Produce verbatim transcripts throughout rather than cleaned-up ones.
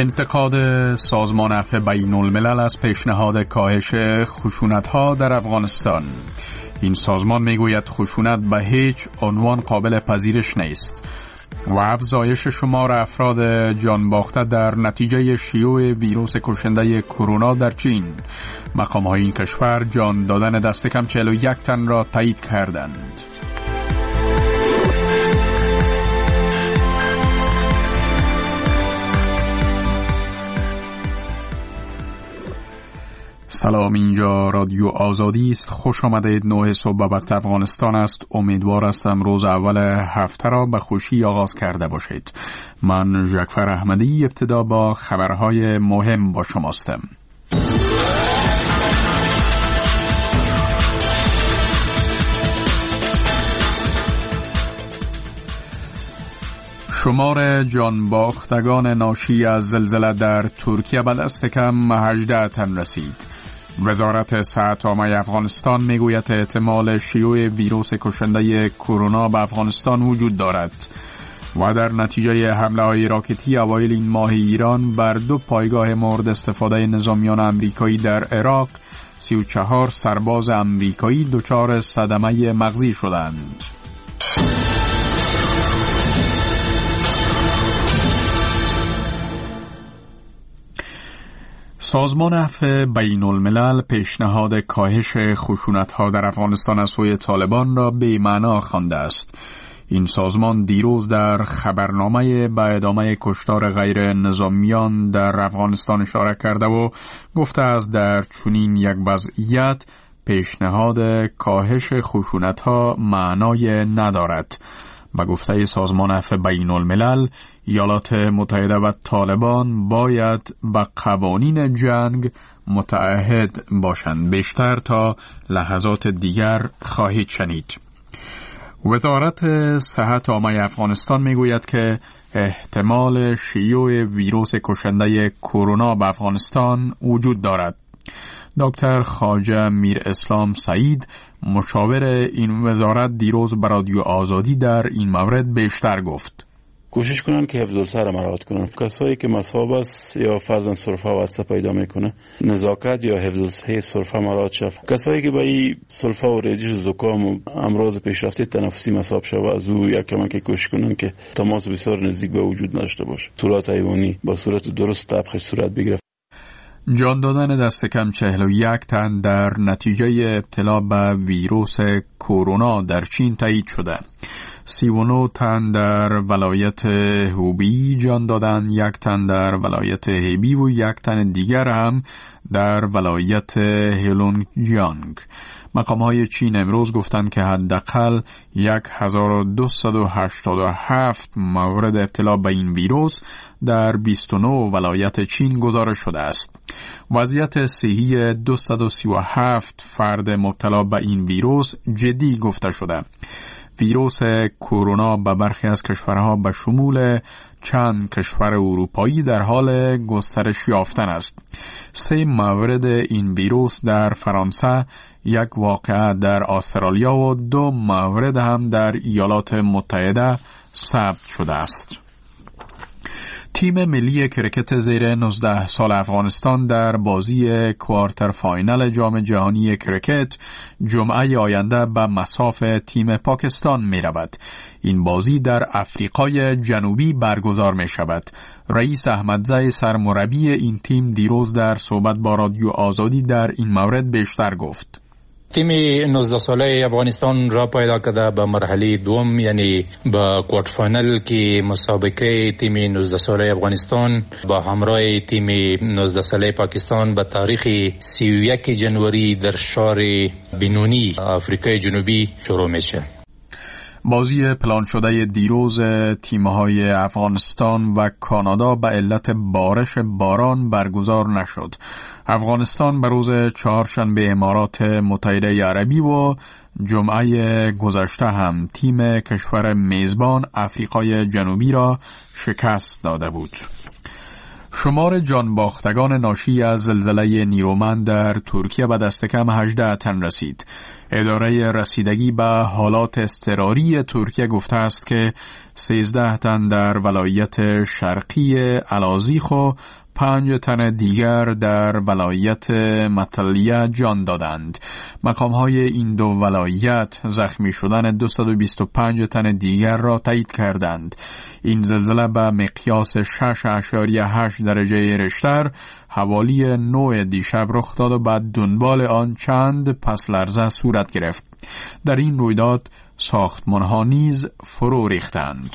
انتقاد سازمان عفو بین الملل از پیشنهاد کاهش خشونت‌ها در افغانستان. این سازمان میگوید خشونت به هیچ عنوان قابل پذیرش نیست و افزایش شمار افراد جان باخته در نتیجه شیوع ویروس کشنده کرونا در چین. مقام‌های این کشور جان دادن دست کم چهل و یک تن را تایید کردند. سلام، اینجا رادیو آزادی است. خوش آمدید. نه صبح به وقت افغانستان است. امیدوار هستم روز اول هفته را به خوشی آغاز کرده باشید. من ژکفر احمدی ابتدا با خبرهای مهم با شماستم. شمار جانباختگان ناشی از زلزله در ترکیه به دست کم هجده تن رسید. وزارت صحت عامه افغانستان میگوید احتمال شیوع ویروس کشنده کرونا به افغانستان وجود دارد و در نتیجه حمله های راکتی اوایل این ماه ایران بر دو پایگاه مورد استفاده نظامیان امریکایی در عراق سی و چهار سرباز امریکایی دچار صدمه مغزی شدند. سازمان عفو بین الملل پیشنهاد کاهش خشونت‌ها در افغانستان از سوی طالبان را بی معنا خوانده است. این سازمان دیروز در خبرنامه به ادامه کشتار غیر نظامیان در افغانستان اشاره کرده و گفته است در چنین یک وضعیت پیشنهاد کاهش خشونت‌ها معنای ندارد. با گفته سازمان عفو بین الملل، ایالات متحده و طالبان باید به قوانین جنگ متعهد باشند. بیشتر تا لحظات دیگر خواهید شنید. وزارت صحت عامه افغانستان میگوید که احتمال شیوع ویروس کشنده کرونا به افغانستان وجود دارد. دکتر خواجه میر اسلام سعید، مشاور این وزارت، دیروز به رادیو آزادی در این مورد بیشتر گفت. کوشش کنن که حفظ الصحه را مراعات کنن. کسایی که مصاب است یا فرضاً سرفه و عطسه پیدا میکنه، نزاکت یا حفظ الصحه سرفه مراعات شود. کسایی که با این سرفه و ریزش و زکام و امراض پیشرفته تنفسی مصاب شود، از او یک کمک کوشش کنن که تماس بسیار نزدیک به وجود نداشته باشه. صورت حیوانی با صورت درست طبخ صورت بگیره. جان دادن دست کم چهل و یک تن در نتیجه ابتلا به ویروس کرونا در چین تایید شده. سی و نه تن در ولایت هوبی جان دادن، یک تن در ولایت هیبی و یک تن دیگر هم در ولایت هلونگیانگ. مقام‌های چین امروز گفتند که حداقل هزار و دویست و هشتاد و هفت مورد ابتلا به این ویروس در بیست و نه ولایت چین گزارش شده است. وضعیت صحی دویست و سی و هفت فرد مبتلا به این ویروس جدی گفته شده. ویروس کرونا به برخی از کشورها به شمول چند کشور اروپایی در حال گسترش یافتن است. سه مورد این ویروس در فرانسه، یک واقعه در استرالیا و دو مورد هم در ایالات متحده ثبت شده است. تیم ملی کرکت زیر نوزده سال افغانستان در بازی کوارتر فاینال جام جهانی کرکت جمعه آینده به مصاف تیم پاکستان می رود. این بازی در افریقای جنوبی برگزار می شود. رئیس احمدزی سرمربی این تیم دیروز در صحبت با رادیو آزادی در این مورد بیشتر گفت. تیم نوزده ساله افغانستان را پیدا کرده به مرحله دوم، یعنی به کوارتر فاینال که مسابقه تیم نوزده ساله افغانستان با همراه تیم نوزده ساله پاکستان به تاریخ سی و یک جنوری در شهر بینونی آفریقای جنوبی شروع میشه. بازی پلان شده دیروز تیم‌های افغانستان و کانادا به علت بارش باران برگزار نشد. افغانستان به روز چهارشنبه امارات متحده عربی و جمعه گذشته هم تیم کشور میزبان افریقای جنوبی را شکست داده بود. شمار جان باختگان ناشی از زلزله نیرومند در ترکیه به دست کم هجده تن رسید. اداره رسیدگی به حالات اضطراری ترکیه گفته است که سیزده تن در ولایت شرقی الازیخ و پنج تن دیگر در ولایت مطلیه جان دادند. مقام‌های این دو ولایت زخمی شدن دویست و بیست و پنج تن دیگر را تایید کردند. این زلزله به مقیاس شش اشاریه هشت درجه ریشتر حوالی نه دیشب رخ داد و بعد دنبال آن چند پس لرزه صورت گرفت. در این رویداد ساختمان‌ها نیز فرو ریختند.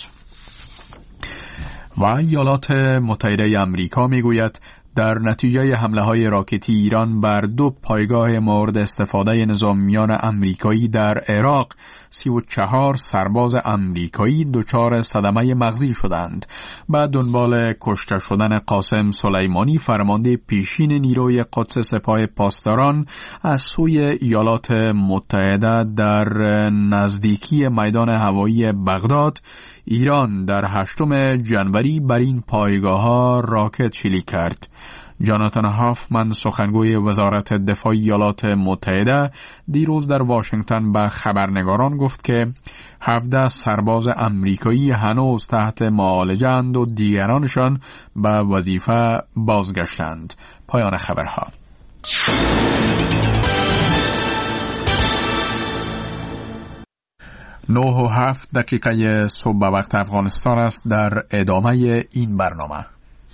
و ایالات متحده آمریکا میگوید در نتیجه حمله‌های راکتی ایران بر دو پایگاه مورد استفاده نظامیان آمریکایی در عراق سی و چهار سرباز آمریکایی دچار صدمه مغزی شدند. بعد دنبال کشته شدن قاسم سلیمانی فرمانده پیشین نیروی قدس سپاه پاسداران از سوی ایالات متحده در نزدیکی میدان هوایی بغداد، ایران در هشتم جنوری بر این پایگاه‌ها راکت شلیک کرد. جاناتان هافمن سخنگوی وزارت دفاع ایالات متحده دیروز در واشنگتن به خبرنگاران گفت که هفده سرباز آمریکایی هنوز تحت معالجه‌اند و دیگرانشان به وظیفه بازگشتند. پایان خبرها. نه و هفت دقیقه صبح وقت افغانستان است. در ادامه این برنامه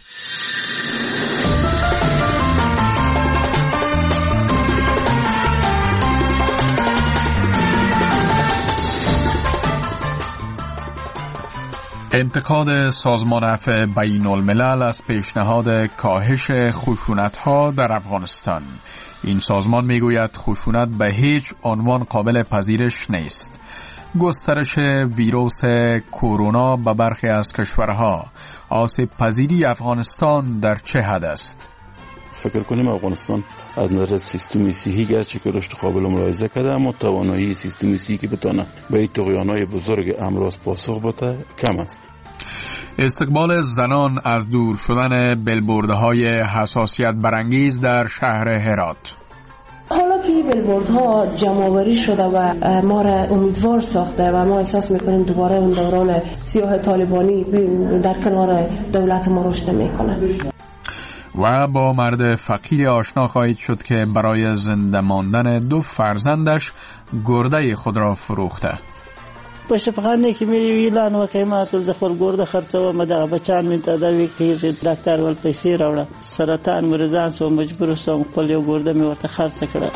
انتقاد سازمان عفو بین الملل از پیشنهاد کاهش خشونت‌ها در افغانستان. این سازمان میگوید خشونت به هیچ عنوان قابل پذیرش نیست. گسترش ویروس کرونا به برخی از کشورها، آسیب پذیری افغانستان در چه حد است؟ فکر کنیم افغانستان از نظر سیستم صحی گرچه که رشد قابل ملاحظه کرده، اما توانایی سیستم صحی که بتونه به این طغیان‌های بزرگ امراض پاسخ بده کم است. استقبال زنان از دور شدن بیلبوردهای حساسیت برانگیز در شهر هرات. حالا که این بیلبوردها جمع‌آوری شده و ما را امیدوار ساخته و ما احساس میکنیم دوباره اون دوران سیاه طالبانی در کنار دولت ما رشد میکنه. و با مرد فقیر آشنا خواهید شد که برای زنده ماندن دو فرزندش گرده خود را فروخته. باشه فقط نیکی میری لان و قیمت زخور گرده خرڅه و مده بچان من تداوی کړي ډاکټر ول پیسې راوړه سرطان مریضان سو مجبور سوم خپل یو ګرده می ورته خرڅ کړه.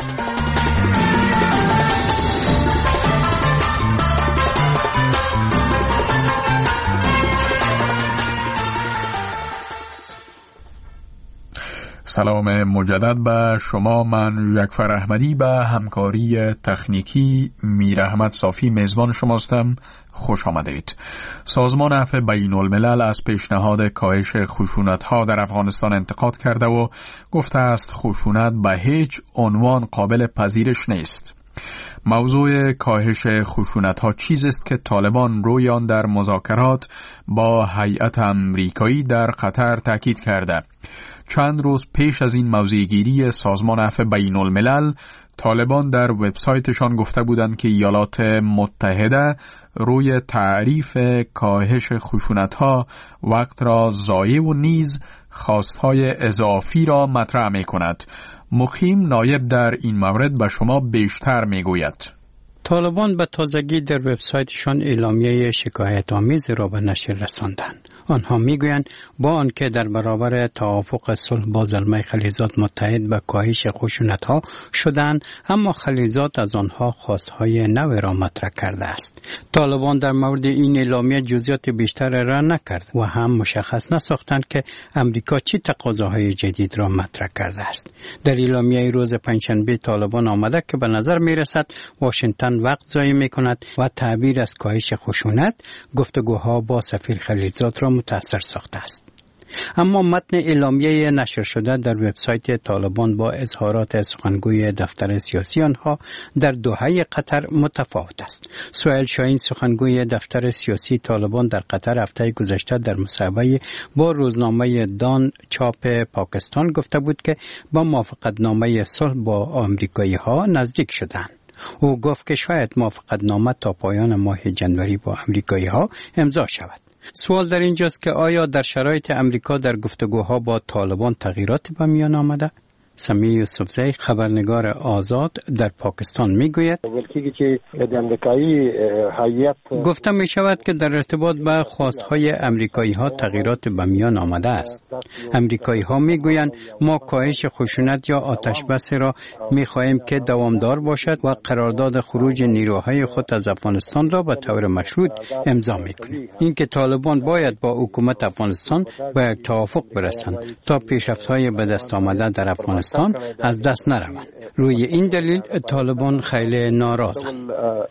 سلام مجدد به شما. من جعفر احمدی به همکاری تکنیکی میر احمد صافی میزبان شماستم. خوش آمدید. سازمان عفو بین الملل از پیشنهاد کاهش خشونت‌ها در افغانستان انتقاد کرده و گفته است خشونت به هیچ عنوان قابل پذیرش نیست. موضوع کاهش خشونت‌ها چیزی است که طالبان روی آن در مذاکرات با هیئت آمریکایی در قطر تاکید کرده. چند روز پیش از این موضع‌گیری سازمان عفو بین الملل، طالبان در وبسایتشان گفته بودند که ایالات متحده روی تعریف کاهش خشونت‌ها وقت را ضایع و نیز خواست‌های اضافی را مطرح می‌کند. مقیم نایب در این مورد به شما بیشتر می‌گوید. طالبان به تازگی در وبسایتشان اعلامیه شکایت آمیز را به نشر رساندند. آنها میگویند با آنکه در برابر توافق صلح با زلمه خلیزات متحد به کاهش خشونت‌ها شدند، اما خلیزات از آنها خواستهای نو را مطرح کرده است. طالبان در مورد این اعلامیه جزئیات بیشتر را نکرد و هم مشخص نساختند که امریکا چه تقاضاهای جدید را مطرح کرده است. در اعلامیه روز پنجشنبه طالبان آمده که به نظر میرسد واشنگتن وقت ضایع می‌کند و تعبیر از کاهش خشونت گفتگوها با سفیر خلیزات را متأثر ساخته است. اما متن اعلامیه نشر شده در وبسایت طالبان با اظهارات سخنگوی دفتر سیاسی آنها در دوحه قطر متفاوت است. سهیل شاهین سخنگوی دفتر سیاسی طالبان در قطر هفته گذشته در مصاحبه با روزنامه دان چاپ پاکستان گفته بود که با موافقتنامه صلح با آمریکایی ها نزدیک شدند. او گفت که شاید موافقتنامه تا پایان ماه جنوری با آمریکایی ها امضا شود. سوال در اینجاست که آیا در شرایط امریکا در گفتگوها با طالبان تغییراتی به میان آمده؟ سمیع یوسفزی خبرنگار آزاد در پاکستان میگوید گفته می شود که در ارتباط به خواستهای امریکایی ها تغییرات به میان آمده است. امریکایی ها می گویند ما کاهش خشونت یا آتش بس را می خواهیم که دوامدار باشد و قرارداد خروج نیروهای خود از افغانستان را به طور مشروط امضا می کنیم. اینکه طالبان باید با حکومت افغانستان به توافق برسند تا پیشرفت‌های به دست آمده در افغانستان از دست نروند. روی این دلیل طالبان خیلی ناراضند.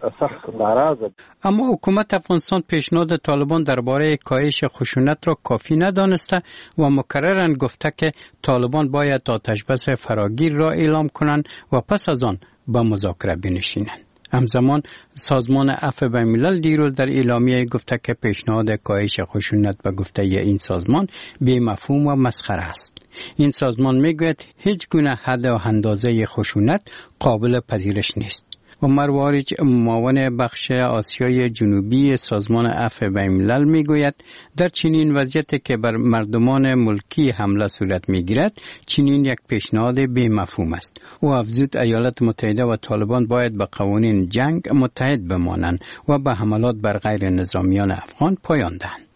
اما حکومت افغانستان پیشنهاد طالبان درباره کاهش خشونت را کافی ندانسته و مکرراً گفته که طالبان باید آتش بس فراگیر را اعلام کنند و پس از آن به مذاکره بنشینند. همزمان سازمان عفو بین‌الملل دیروز در اعلامیه گفته که پیشنهاد کاهش خشونت به گفته این سازمان بی مفهوم و مسخره است. این سازمان میگوید هیچ گونه حد و اندازه خشونت قابل پذیرش نیست. عمر واریج معاون بخش آسیای جنوبی سازمان عفو بین‌الملل میگوید در چنین وضعیتی که بر مردمان ملکی حمله صورت میگیرد چنین یک پیشنهاد بی مفهوم است. او افزود ایالات متحده و طالبان باید به قوانین جنگ متحد بمانند و به حملات بر غیر نظامیان افغان پایان دهند.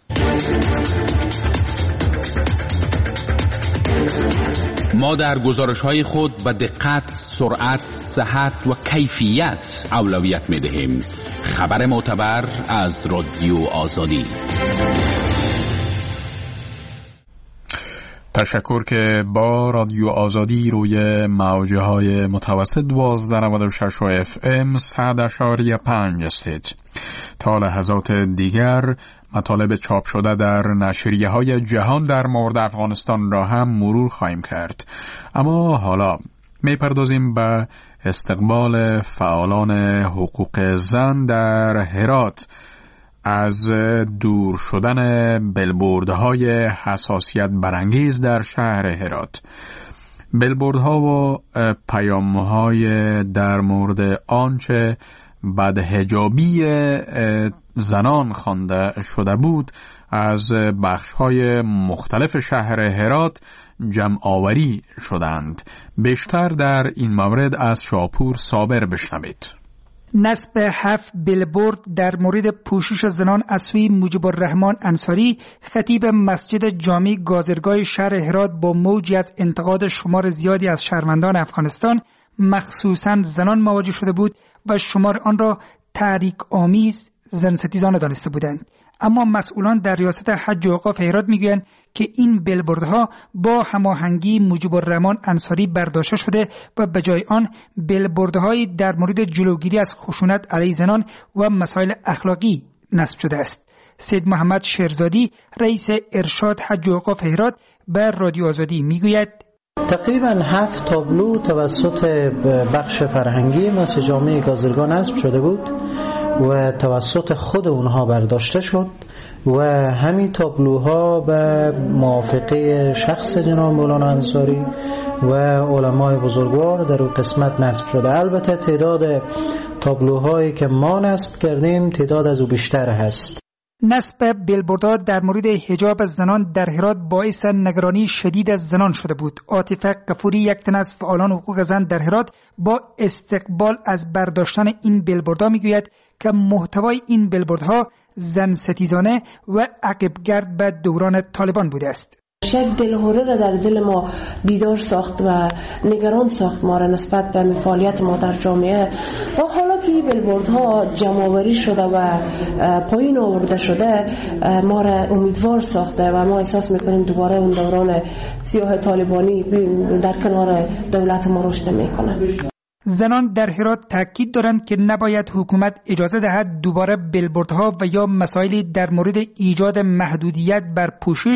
ما در گزارش‌های خود به دقت، سرعت، صحت و کیفیت اولویت می‌دهیم. خبر معتبر از رادیو آزادی. تشکر که با رادیو آزادی روی موج‌های متوسط دوازده نود و شش و اف ام صد اشاری پنج هستید. تا لحظات دیگر مطالب چاپ شده در نشریه‌های جهان در مورد افغانستان را هم مرور خواهیم کرد. اما حالا می‌پردازیم به استقبال فعالان حقوق زن در هرات از دور شدن بلبوردهای حساسیت برانگیز در شهر هرات. بلبوردها و پیام‌های در مورد آنچه بدحجابی زنان خوانده شده بود از بخش‌های مختلف شهر هرات جمع آوری شدند. بیشتر در این مورد از شاپور صابر بشنوید. نصب هفت بیلبورد در مورد پوشش زنان از سوی مجیب الرحمن انصاری خطیب مسجد جامع گازرگاه شهر هرات با موجی از انتقاد شمار زیادی از شهروندان افغانستان مخصوصاً زنان مواجه شده بود و شمار آن را تحریک آمیز زن ستیزانه دانسته بودند. اما مسئولان در ریاست حج و اوقاف هرات میگویند که این بیلبوردها با هماهنگی مجیب الرحمن انصاری برداشته شده و به جای آن بیلبوردهایی در مورد جلوگیری از خشونت علیه زنان و مسائل اخلاقی نصب شده است. سید محمد شیرزادی رئیس ارشاد حج و اوقاف هرات به رادیو آزادی میگوید تقریبا هفت تابلو توسط بخش فرهنگی مسجد جامع گازرگاه نصب شده بود و توسط خود اونها برداشته شد و همین تابلوها به موافقه شخص جناب مولانا انصاری و علمای بزرگوار در اون قسمت نصب شده. البته تعداد تابلوهایی که ما نصب کردیم تعداد از او بیشتر هست. نصب بیلبوردها در مورد حجاب زنان در هرات باعث نگرانی شدید از زنان شده بود. عاطفه غفوری یک تن از فعالان حقوق زن در هرات با استقبال از برداشتن این بیلبوردها میگوید که محتوای این بیلبوردها زن ستیزانه و عقبگرد به دوران طالبان بوده است. شاید دلهوره را در دل ما بیدار ساخت و نگران ساخت ما را نسبت به فعالیت ما در جامعه و حالا که بیلبوردها جمع‌آوری شده و پایین آورده شده ما را امیدوار ساخته و ما احساس میکنیم دوباره اون دوران سیاه طالبانی در کنار دولت ما رشد میکنه. زنان در هرات تاکید دارند که نباید حکومت اجازه دهد دوباره بیلبوردها و یا مسائلی در مورد ایجاد محدودیت بر پوشش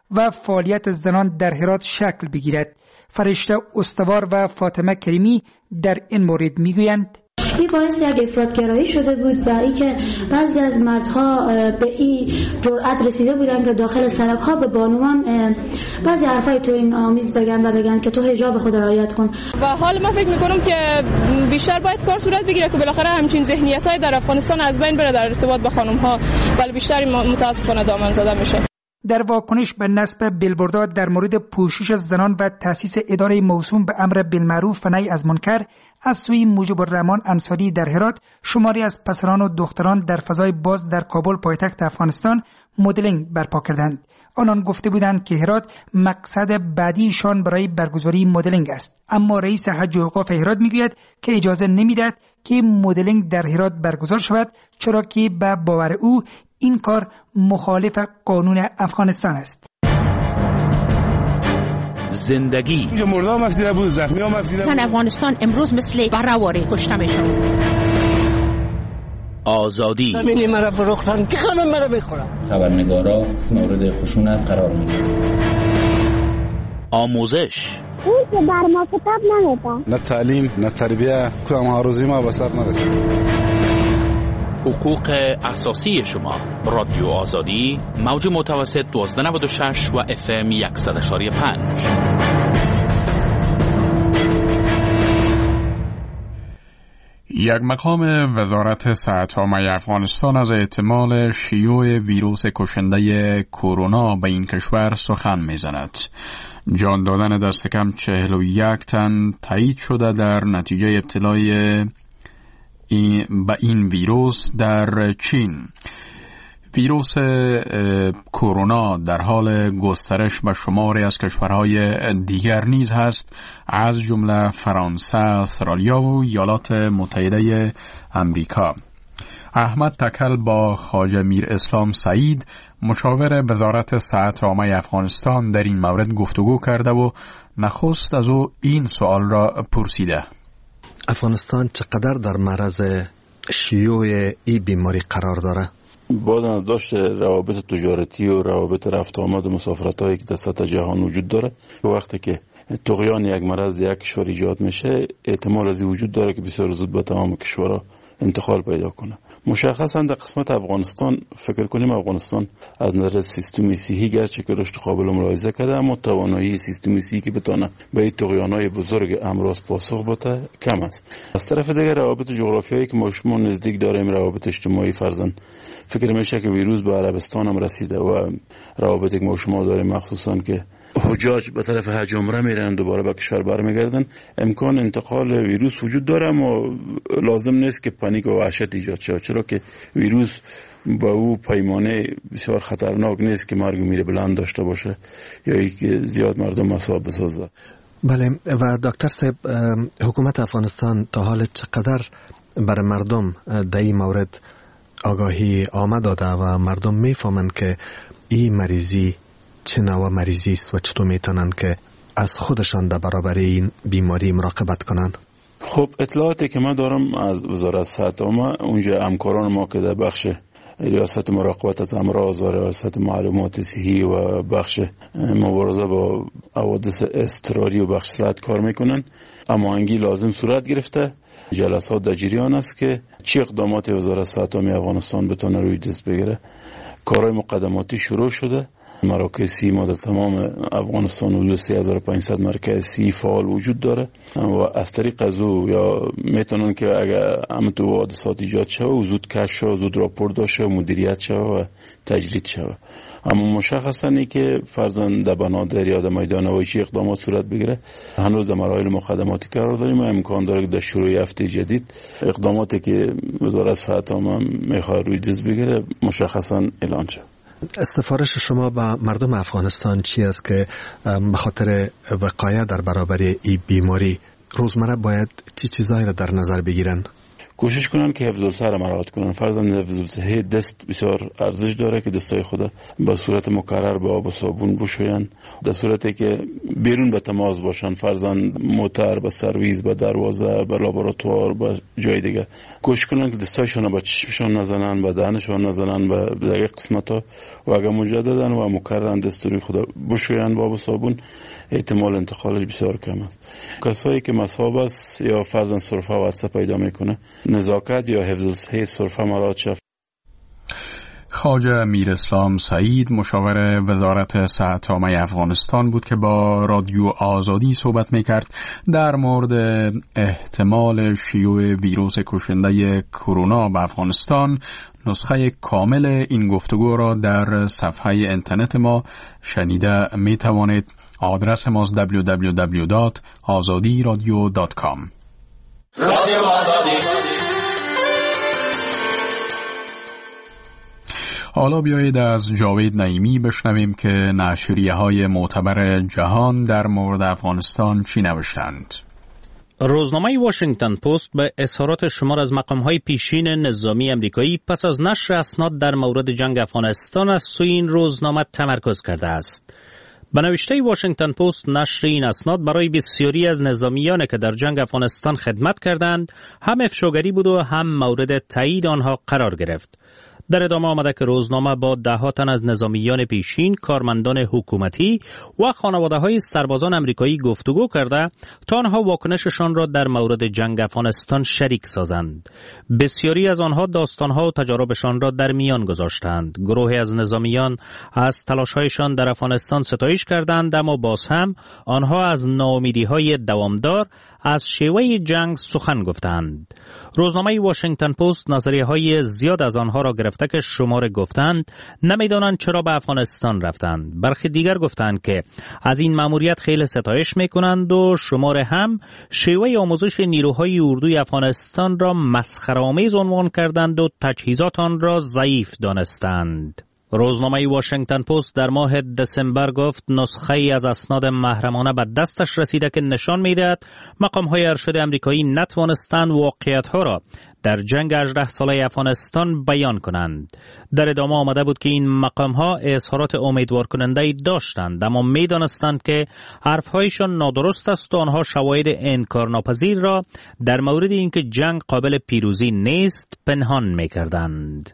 و فعالیت زنان در هرات شکل بگیرد. فرشته استوار و فاطمه کریمی در این مورد میگویند: این باعث یک افراطگرایی شده بود و ای که بعضی از مردها به این جرأت رسیده بودن که داخل سرک‌ها به بانوان بعضی حرفای توهین آمیز بگن و بگن که تو حجاب خود رعایت کن. و حال من فکر می‌کنم که بیشتر باید کار صورت بگیره که بالاخره همچین ذهنیت‌های در افغانستان از بین بره در ارتباط با خانم‌ها، ولی بیشتر متأسفانه دامن زده میشه. در واکنش به نصب بیلبوردها در مورد پوشش زنان و تأسیس اداره موسوم به امر بالمعروف و نهی از منکر از سوی مجیب الرحمان انصاری در هرات، شماری از پسران و دختران در فضای باز در کابل پایتخت افغانستان مدلینگ برپا کردند. آنان گفته بودند که هرات مقصد بعدیشان برای برگزاری مدلینگ است، اما رئیس حج و اوقاف هرات میگوید که اجازه نمیدهد که مدلینگ در هرات برگزار شود، چرا که به باور او این کار مخالف قانون افغانستان است. زندگی مردم افسیده بود، زخمی هم افسیده بود. زن افغانستان امروز مثل براواره کشته میشن. آزادی همینی مرا فروختن که همه مرا بخورم. خبرنگارا مورد خشونت قرار میگیرن. آموزش اون که بر ما کتاب نمیده. نه تعلیم نه تربیه، کدام هاروزی ما به سر نرسید. حقوق اساسی شما. رادیو آزادی، موج متوسط دوازده نود و شش و اف ام صد و پنج. یک مقام وزارت صحت عامه افغانستان از احتمال شیوع ویروس کشنده کرونا به این کشور سخن می‌زند. جان دادن دست کم چهل و یک تن تایید شده در نتیجه ابتلای این با این ویروس در چین. ویروس کرونا در حال گسترش به شماری از کشورهای دیگر نیز هست، از جمله فرانسه، استرالیا و ایالات متحده امریکا. احمد تکل با خواجه میر اسلام سعید، مشاور وزارت صحت عامه افغانستان، در این مورد گفتگو کرده و نخست از او این سوال را پرسیده: افغانستان چقدر در معرض شیوع این بیماری قرار داره؟ با داشت روابط تجارتی و روابط رفت آمد و مسافرت هایی که در سطح جهان وجود داره، وقتی که طغیان یک مرض یک کشور ایجاد میشه، احتمال از این وجود داره که بسیار زود به تمام کشورها انتقال پیدا کنه. مشخصا در قسمت افغانستان فکر کنیم افغانستان از نظر سیستم صحی گرچه که رشد قابل ملاحظه کرده، اما توانایی سیستم صحی که بتونه به این طغیان‌های بزرگ امراض پاسخ بده کم است. از طرف دیگر روابط جغرافیایی که ما شما نزدیک داریم، روابط اجتماعی، فرضاً فکر میشه که ویروس به عربستان هم رسیده و روابطی که ما شما داریم مخصوصاً که حجاج به طرف حج عمره میرن دوباره به کشور برمیگردن، امکان انتقال ویروس وجود داره، اما لازم نیست که پانیک و وحشت ایجاد شه، چرا که ویروس با او پیمانه بسیار خطرناک نیست که مرگ و میر بلند داشته باشه یا ای که زیاد مردم مصاب بسازه. بله. و دکتر صاحب، حکومت افغانستان تا حال چقدر برای مردم در این مورد آگاهی آمد داده و مردم میفهمند که این مریضی چه نوع مریضی است و چطور میتونن که از خودشان در برابر این بیماری مراقبت کنن؟ خب اطلاعاتی که من دارم از وزارت صحت عامه، اونجا همکاران ما که در بخش ریاست مراقبت از امراض و ریاست معلومات صحی و بخش مبارزه با حوادث اضطراری و بخش صحت کار میکنن، هماهنگی لازم صورت گرفته. جلسات در جریان است که چه اقدامات وزارت صحت عامه افغانستان بتونه روی دست بگیره. کارهای مقدماتی شروع شده. مراکز سی ما در تمام افغانستان حدود سه هزار و پانصد مرکز سی فعال وجود داره و از طریق از او یا میتونن که اگر هم تو حادثات ایجاد شود و زود کشف شود، زود راپورت داشه و مدیریت شود و تجدید شود. اما مشخصا ای که فرضاً در بنادر یا در میدان هوایی اقدامات صورت بگیره، هنوز در مراحل مقدماتی قرار داریم و امکان داره که در شروع هفته جدید اقداماتی که وزارت صحت عامه میخواد روی دست بگیره مشخصا اعلان شود. سفارش شما به مردم افغانستان چی است که به خاطر وقایه در برابر این بیماری روزمره باید چی چیزایی را در نظر بگیرن؟ کوشش کنن که حفظ الصحه را مراعات کنن. فرضاً حفظ الصحه دست بسیار ارزش داره که دستای خود به صورت مکرر با آب و صابون بشوین، در صورتی که بیرون به تماس باشن، فرضاً موتر، به سرویس، به دروازه، به لابراتوار، به جای دیگه. کوشش کنن که دستایشون به چشمشون نزنن، به دهنشون نزنن، به دیگه قسمتا، و اگر مجددا و مکررن دستوری خود بشوین با آب و صابون، احتمال انتقالش بسیار کم است. کسایی که مصاب است یا فرضاً سرفه و عطسه پیدا میکنه، نزاکت یا حفظ الصحه سرفه مراعات شود. خواجه میر اسلام سعید، مشاور وزارت صحت عامه افغانستان بود که با رادیو آزادی صحبت میکرد در مورد احتمال شیوع ویروس کشنده کرونا به افغانستان. نسخه کامل این گفتگو را در صفحه اینترنت ما شنیده می توانید. آدرس ما دبلیو دبلیو دبلیو دات آزادی رادیو دات کام. رادیو آزادی. حالا بیایید از جاوید نعیمی بشنویم که نشریه های معتبر جهان در مورد افغانستان چی نوشتند. روزنامه واشنگتن پست به اظهارات شمار از مقام‌های پیشین نظامی امریکایی پس از نشر اسناد در مورد جنگ افغانستان از سوی این روزنامه تمرکز کرده است. به نوشته واشنگتن پست، نشر این اسناد برای بسیاری از نظامیانی که در جنگ افغانستان خدمت کردند هم افشاگری بود و هم مورد تایید آنها قرار گرفت. در ادامه آمده که روزنامه با ده تن از نظامیان پیشین، کارمندان حکومتی و خانواده‌های سربازان امریکایی گفتگو کرده تا آنها واکنششان را در مورد جنگ افغانستان شریک سازند. بسیاری از آنها داستانها و تجاربشان را در میان گذاشتند. گروهی از نظامیان از تلاش‌هایشان در افغانستان ستایش کردند، اما باز هم آنها از ناامیدی‌های دوامدار از شیوه جنگ سخن گفتند. روزنامه واشنگتن پست نظریه‌های زیاد از آنها را گرفته که شماره گفتند نمیدانند چرا به افغانستان رفتند. برخی دیگر گفتند که از این مأموریت خیلی ستایش میکنند و شماره هم شیوه آموزش نیروهای اردوی افغانستان را مسخره‌آمیز عنوان کردند و تجهیزات آن را ضعیف دانستند. روزنامه واشنگتن پست در ماه دسامبر گفت نسخه ای از اسناد محرمانه به دستش رسیده که نشان می‌دهد مقام‌های ارشد آمریکایی نتوانستند واقعیت‌ها را در جنگ هجده ساله افغانستان بیان کنند. در ادامه آمده بود که این مقام‌ها اظهارات امیدوار کننده داشتند، اما می‌دانستند که حرف‌هایشان نادرست است و آنها شواهد انکارناپذیر را در مورد اینکه جنگ قابل پیروزی نیست پنهان می‌کردند.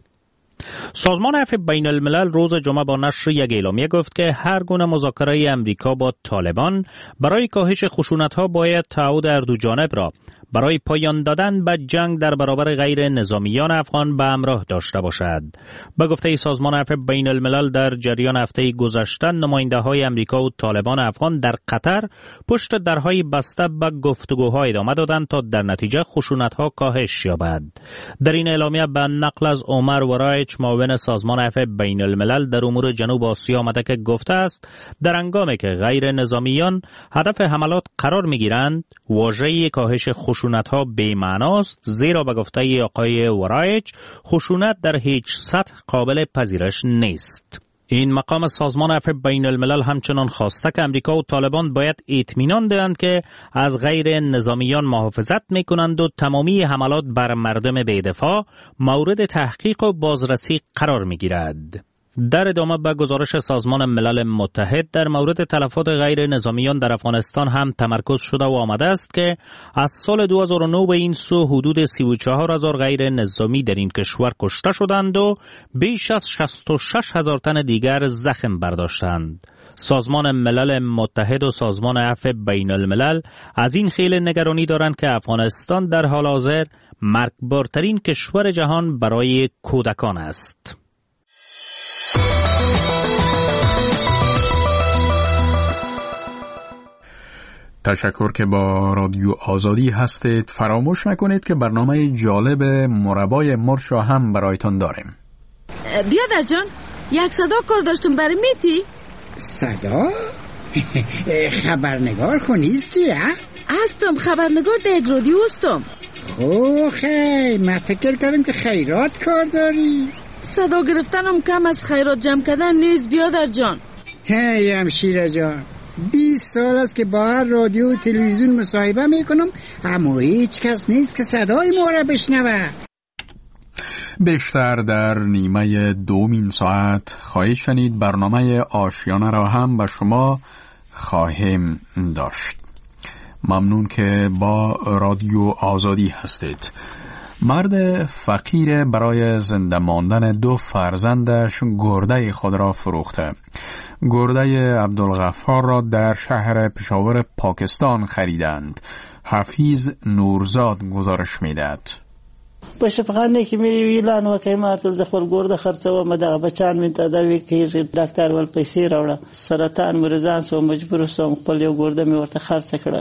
سازمان عفو بین الملل روز جمعه با نشر یک اعلامیه گفت که هر گونه مذاکره امریکا با طالبان برای کاهش خشونت‌ها باید تعهد هر دو جانب را برای پایان دادن به جنگ در برابر غیر نظامیان افغان به همراه داشته باشد. به گفته سازمان عفو بین الملل در جریان هفته گذشته نماینده‌های امریکا و طالبان افغان در قطر پشت درهای بسته به گفتگوها ادامه دادند تا در نتیجه خشونت‌ها کاهش یابد. در این اعلامیه به نقل از عمر ورایچ، معاون سازمان عفو بین الملل در امور جنوب آسیا آمده که گفته است در هنگامی که غیر نظامیان هدف حملات قرار می‌گیرند واژه کاهش خشونت‌ها بی‌معناست، زیرا به گفته آقای ورایچ خشونت در هیچ سطح قابل پذیرش نیست. این مقام سازمان عفو بین الملل همچنان خواسته که امریکا و طالبان باید اطمینان دهند که از غیر نظامیان محافظت میکنند و تمامی حملات بر مردم بی‌دفاع مورد تحقیق و بازرسی قرار میگیرد. در ادامه به گزارش سازمان ملل متحد در مورد تلفات غیر نظامیان در افغانستان هم تمرکز شده و آمده است که از سال دو هزار و نه به این سو حدود سی و چهار هزار غیر نظامی در این کشور کشته شدند و بیش از شصت و شش هزار تن دیگر زخم برداشتند. سازمان ملل متحد و سازمان عفو بین الملل از این خیلی نگرانی دارند که افغانستان در حال حاضر مرگبارترین کشور جهان برای کودکان است. تشکر که با رادیو آزادی هستید. فراموش نکنید که برنامه جالب مربای مرچ را هم برایتان داریم. بیادر جان، یک صدا کار داشتم برای میتی؟ صدا؟ خبرنگار خو نیستی ها؟ هستم، خبرنگار دیگ رادیو هستم. خو خیلی من فکر کردم که خیرات کار داری. صدا گرفتنم کم از خیرات جمع کردن نیست بیادر جان. هی همشیره جان، بیست سال است که با هر رادیو و تلویزیون مصاحبه میکنم، اما هیچ کس نیست که صدای ما را بشنوه. بیشتر در نیمه دومین ساعت خواهید شنید. برنامه آشیانه را هم به شما خواهیم داشت. ممنون که با رادیو آزادی هستید. مرد فقیر برای زنده ماندن دو فرزندش گرده خود را فروخته. گرده عبدالغفار را در شهر پشاور پاکستان خریدند. حفیظ نورزاد گزارش میدهد. باشه فقط نکی می ویلان و که مارتل زخور گرده خرڅه و مده بچان من تداوی کیږي ډاکټر ول پیسې راوړه سرطان مریضان سو مجبور سوم خپل یو گرده می ورته خرڅ کړه.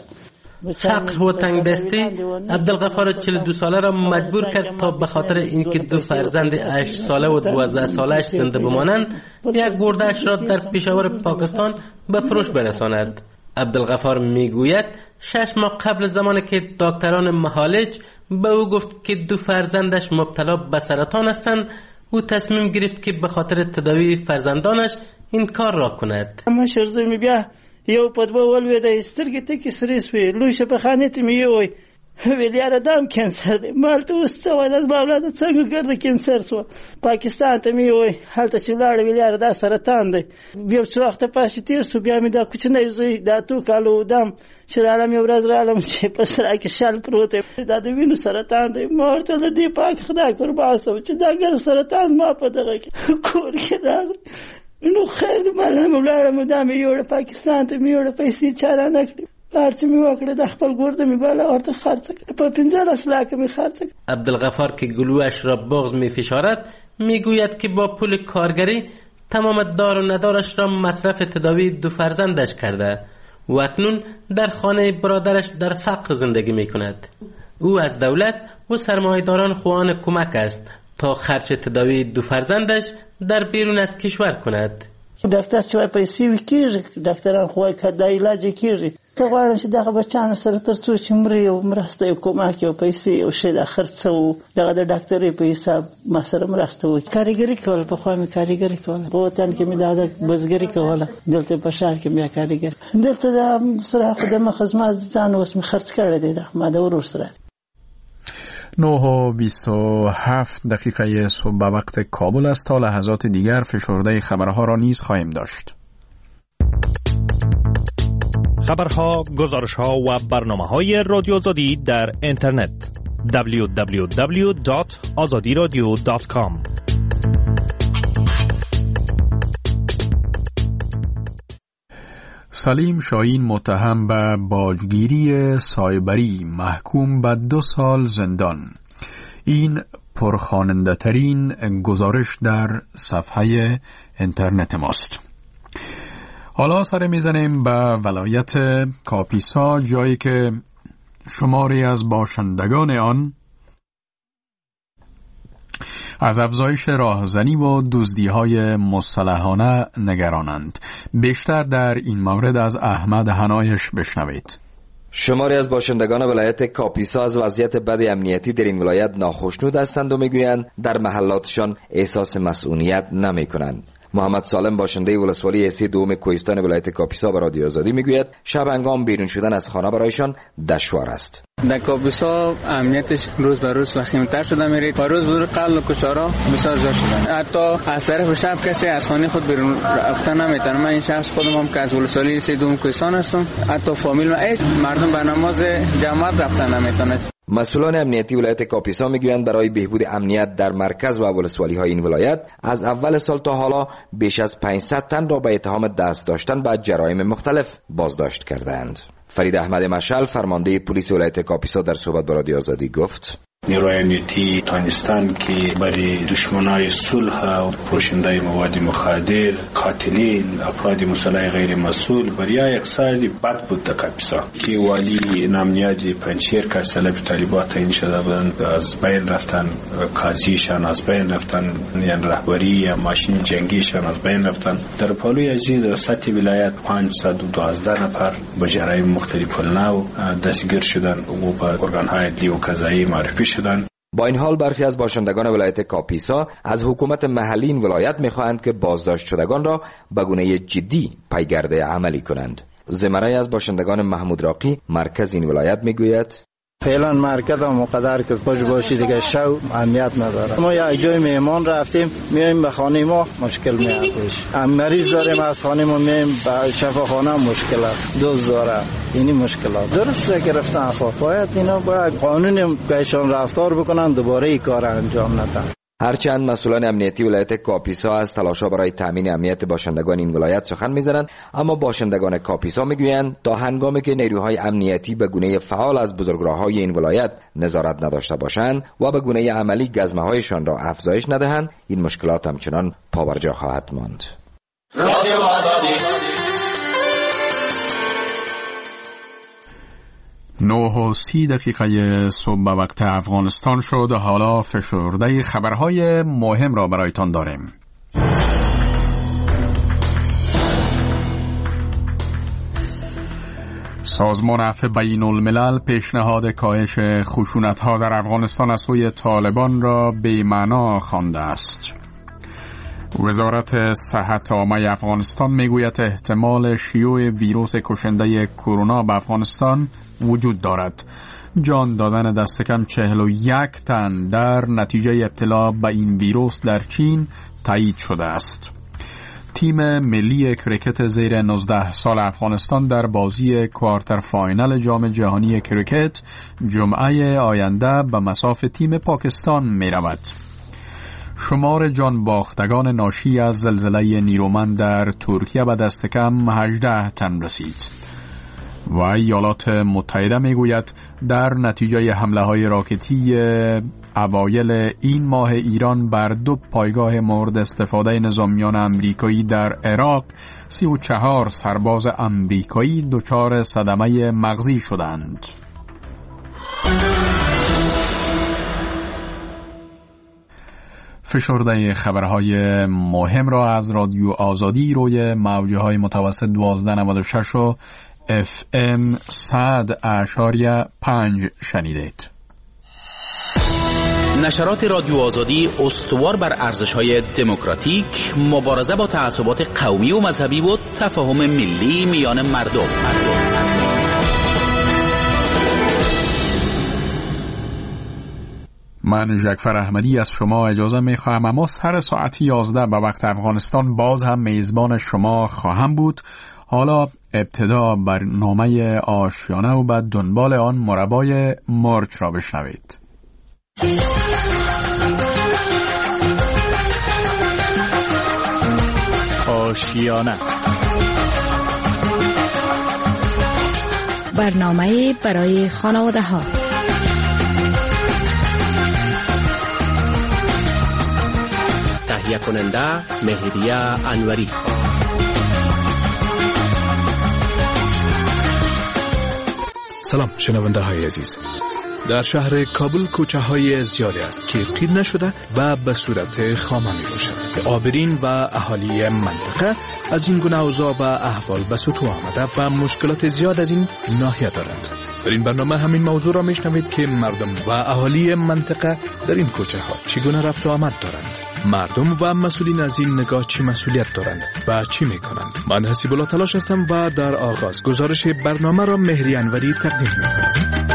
فقر و تنگ دستی عبدالغفار چهل و دو ساله را مجبور کرد تا به خاطر اینکه دو فرزند هشت ساله و دوازده ساله‌اش زنده بمانند یک گرده‌اش را در پشاور پاکستان به فروش برساند. عبدالغفار میگوید شش ماه قبل زمانی که دکتران معالج به او گفت که دو فرزندش مبتلا به سرطان هستند، او تصمیم گرفت که به خاطر تداوی فرزندانش این کار را کند. اما شرزه می بیا یو پدبه ولوی ده سترگی تکی سریس وی لوش په خانیت می یوی ویلیار دام کینسر دی مالته واستوی د باولاد څنګه ګرځي کینسر سو پاکستان ته می یوی حالت چې لاړ ویلیار دا سرطان دی بیا څو وخت پاتې تیر سو بیا می دا کوچنی زوی دا تو کالو دم چې عالم یو ورځ رالم چې په سره کې شال پروت دا د وینو سرطان دی مورته د دې پاک خدای قربان سو چې دا ګر سرطان ما په دغه کور کې راغی. نو خیر د مالم ولاړم دا مې یوړ پاکستان ته مې یوړ پیسې چاره نه کړې هرچی می وکړه د خپل ګورده می بالا ورته خرڅ کړ په پنځه لک می خرڅ کړ. عبدالغفار که گلویش را بغض می فشارد میگوید که با پول کارگری تمام دار و ندارش را مصرف تداوی دو فرزندش کرده و اکنون در خانه برادرش در فقر زندگی می کند. او از دولت و سرمایه‌داران خواهان کمک است تا خرچ تداوی دو فرزندش در بیرون از کشور کند. دفتر چې پیسې وکړي دفتران خوای کدا علاج کیږي ته غواړم چې دغه بچانو سره تر څو چې مری او مرسته او کومک او پیسې او شی د خرڅو دغه د ډاکټري په حساب ما سره مرسته وکړي. کاریګری کول په خو می کاریګری کول په وطن کې می د بزګری کوله دلته په شهر کې بیا کاریګر دلته د سره خدمه خدمات ځان اوس می خرڅ کړی دی د ما د ورور سره. نه و بیست و هفت دقیقه صبح به وقت کابل است. تا لحظات دیگر فشرده خبرها را نیز خواهیم داشت. خبرها، گزارشها و برنامه‌های رادیو آزادی در اینترنت دبلیو دبلیو دبلیو دات آزادی رادیو دات کام. سلیم شاهین متهم به باجگیری سایبری محکوم به دو سال زندان. این پرخواننده ترین گزارش در صفحه اینترنت ماست. حالا سر میزنیم به ولایت کاپیسا، جایی که شماری از باشندگان آن از افزایش راهزنی و دزدی‌های مسلحانه نگرانند. بیشتر در این مورد از احمد حنایش بشنوید. شماری از باشندگان ولایت کاپیسا از وضعیت بد امنیتی در این ولایت ناخشنود هستند و میگویند در محلاتشان احساس مسئولیت نمی‌کنند. محمد سالم باشنده ولسوالی سی دوم کوهستان ولایت کاپیسا به رادیو آزادی میگوید شب هنگام بیرون شدن از خانه برایشان دشوار است. در کاپیسا امنیتش روز به روز وخیم‌تر شده میره. با روز به روز قتل و کشتارها بسیار زیاد شده. حتی از طرف شب کسی از خانه خود بیرون رفتن نمیتونه. من این شخص خودم هم که از ولسوالی سی دوم کوهستان هستم، حتی فامیل و ایش مردم به نماز جماعت رفتن نمیتونه. مسئولان امنیتی ولایت کاپیسا میگویند برای بهبود امنیت در مرکز و ولسوالی های این ولایت از اول سال تا حالا بیش از پانصد تن را به اتهام دست داشتن به جرایم مختلف بازداشت کردند. فرید احمد مشعل فرمانده پلیس ولایت کاپیسا در صحبت با رادیو آزادی گفت: نیروی امنیتی تانستان که برای دشمنای صلح و فروشنده مواد مخدر، قاتلین، افراد مسلح غیر مسئول برای اکثر بد بود در کاپیسا که والی نامنیاد پنچیر که سلب طالبات تعیین شده بودند از بین رفتن، قاضیشان از بین رفتن، یعنی رهبری یا ماشین جنگیشان از بین رفتن. در پالوی ازی در سطح ولایت پانصد و دوازده نفر به جرایم مختلف نو دستگیر شدند و به ارگان‌های عدلی و قضایی معرفی شدند. با این حال برخی از باشندگان ولایت کاپیسا از حکومت محلی این ولایت می‌خواهند که بازداشت شدگان را به گونه جدی پیگرد عملی کنند. زمره از باشندگان محمود راقی مرکز این ولایت میگوید فعلا مرکز هم مقدر که خوش باشی دیگه شو اهمیت نداره. ما یک جای مهمان رفتیم میایم به خانه ما مشکل میاد. هم مریض داریم از خانه ما میایم به شفاخانه مشکل است. دوز داره. اینی مشکلات. درسته که رفتن خب باید اینا باید قانون بهشون رفتار بکنن دوباره این کار انجام ندن. هرچند مسئولان امنیتی ولایت کاپیسا از تلاش‌ها برای تامین امنیت باشندگان این ولایت سخن می‌زنند، اما باشندگان کاپیسا میگویند تا هنگامی که نیروهای امنیتی به گونه فعال از بزرگراه‌های این ولایت نظارت نداشته باشند و به گونه عملی گزمه‌هایشان را افزایش ندهند، این مشکلات همچنان پابرجا خواهد ماند. رادیو آزادی. نه و سی دقیقه صبح به وقت افغانستان شد. حالا فشرده خبرهای مهم را برایتان داریم. سازمان عفو بین الملل پیشنهاد کاهش خشونت‌ها در افغانستان از سوی طالبان را بی‌معنا خوانده است. وزارت صحت عامه افغانستان میگوید احتمال شیوع ویروس کشنده کرونا به افغانستان وجود دارد. جان دادن دست کم چهل و یک تن در نتیجه ابتلا به این ویروس در چین تایید شده است. تیم ملی کریکت زیر نوزده سال افغانستان در بازی کوارتر فاینال جام جهانی کریکت جمعه آینده به مصاف تیم پاکستان می رود. شمار جان باختگان ناشی از زلزله نیرومند در ترکیه به دست کم هجده تن رسید. و ایالات متحده میگوید در نتیجه حمله های راکتی اوایل این ماه ایران بر دو پایگاه مورد استفاده نظامیان امریکایی در عراق سی و چهار سرباز امریکایی دچار صدمه مغزی شدند. فشرده خبرهای مهم را از رادیو آزادی روی موجه های متوسط دوازده نود و شش و اف ام صد اشاریه پنج شنیدید. نشرات رادیو آزادی استوار بر ارزش‌های دموکراتیک، مبارزه با تعصبات قومی و مذهبی و تفاهم ملی میان مردم. مردم. من جعفر احمدی از شما اجازه میخواهم، اما سر ساعت یازده به وقت افغانستان باز هم میزبان شما خواهم بود. حالا ابتدا برنامه آشیانه و بعد دنبال آن مربای مرچ را بشنوید. آشیانه، برنامه برای خانواده ها. تهیه کننده مهریه انوری. سلام شنونده های عزیز. در شهر کابل کوچه های زیادی است که قید نشده و به صورت خامه می باشد. آبرین و اهالی منطقه از این گونه اوضاع و احوال به سطوح آمده و مشکلات زیاد از این ناحیه دارند. در این برنامه همین موضوع را میشنوید که مردم و اهالی منطقه در این کوچه ها چگونه رفت و آمد دارند. مردم و مسئولین از این نگاه چی مسئولیت دارند و چی میکنند. من حسیب الله تلاش هستم و در آغاز گزارش برنامه را مهری انوری تقدیم میکنم.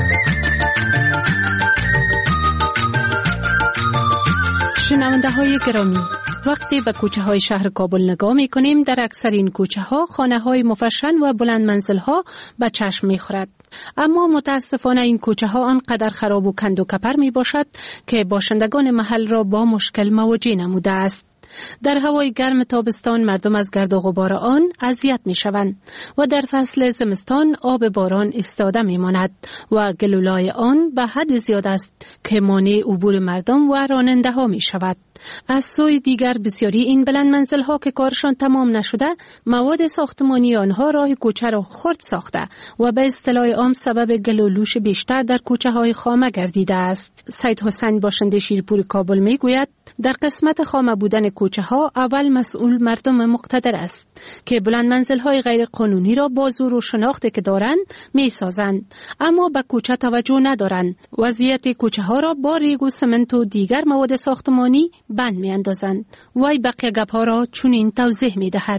شنونده های گرامی، وقتی به کوچه های شهر کابل نگاه می کنیم، در اکثر این کوچه ها خانه های مفشن و بلند منزل ها به چشم می خورد. اما متاسفانه این کوچه ها آنقدر خراب و کند و کپر می باشد که باشندگان محل را با مشکل مواجه نموده است. در هوای گرم تابستان مردم از گرد و غبار آن اذیت می شوند و در فصل زمستان آب باران ایستاده می ماند و گلولای آن به حد زیاد است که مانع عبور مردم و راننده ها می شود. از سوی دیگر بسیاری این بلند منزل ها که کارشان تمام نشده، مواد ساختمانی آنها راه کوچه را خرد ساخته و به اصطلاح عام سبب گلولوش بیشتر در کوچه های خامه گردیده است. سید حسین باشنده شیرپور کابل می گوید در قسمت خامه بودن کوچه ها اول مسئول مردم مقتدر است که بلند منزل های غیر قانونی را با زور و شناختی که دارند می سازند، اما به کوچه توجه ندارند. وضعیت کوچه ها را با ریگ و سمنت و دیگر مواد ساختمانی بند می اندازند. وای بقیه گپ ها را چنین توضیح می دهد.